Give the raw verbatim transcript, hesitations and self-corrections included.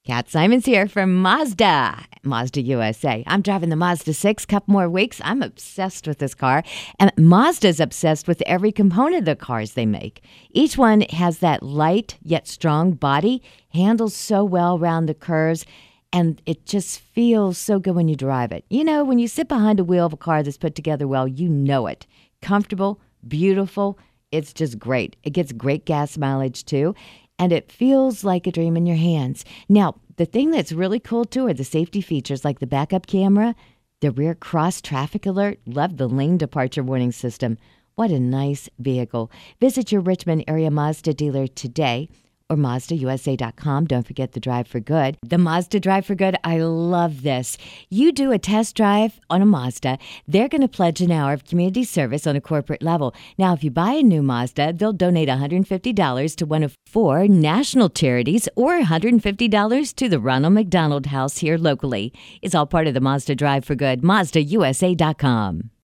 Kat Simons here from Mazda, Mazda U S A. I'm driving the Mazda six, couple more weeks. I'm obsessed with this car. And Mazda's obsessed with every component of the cars they make. Each one has that light yet strong body, handles so well around the curves, and it just feels so good when you drive it. You know, when you sit behind the wheel of a car that's put together well, you know it. Comfortable, beautiful, it's just great. It gets great gas mileage too. And it feels like a dream in your hands. Now, the thing that's really cool, too, are the safety features like the backup camera, the rear cross traffic alert. Love the lane departure warning system. What a nice vehicle. Visit your Richmond area Mazda dealer today or Mazda U S A dot com. Don't forget the Drive for Good. The Mazda Drive for Good, I love this. You do a test drive on a Mazda, they're going to pledge an hour of community service on a corporate level. Now, if you buy a new Mazda, they'll donate one hundred fifty dollars to one of four national charities or one hundred fifty dollars to the Ronald McDonald House here locally. It's all part of the Mazda Drive for Good. Mazda U S A dot com.